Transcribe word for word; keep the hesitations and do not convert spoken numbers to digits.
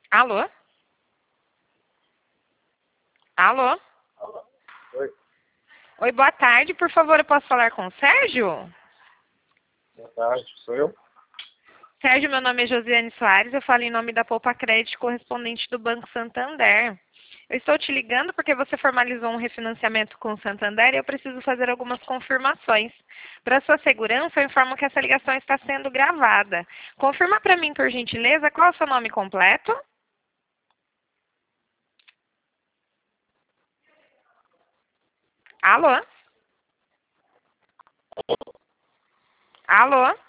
Alô? Alô? Oi, Oi, boa tarde. Por favor, eu posso falar com o Sérgio? boa tarde, sou eu? Sérgio, meu nome é Josiane Soares. Eu falo em nome da Poupa Crédito, correspondente do Banco Santander. Eu estou te ligando porque você formalizou um refinanciamento com o Santander e eu preciso fazer algumas confirmações. Para sua segurança, eu informo que essa ligação está sendo gravada. Confirma para mim, por gentileza, qual é o seu nome completo? Alô? Alô?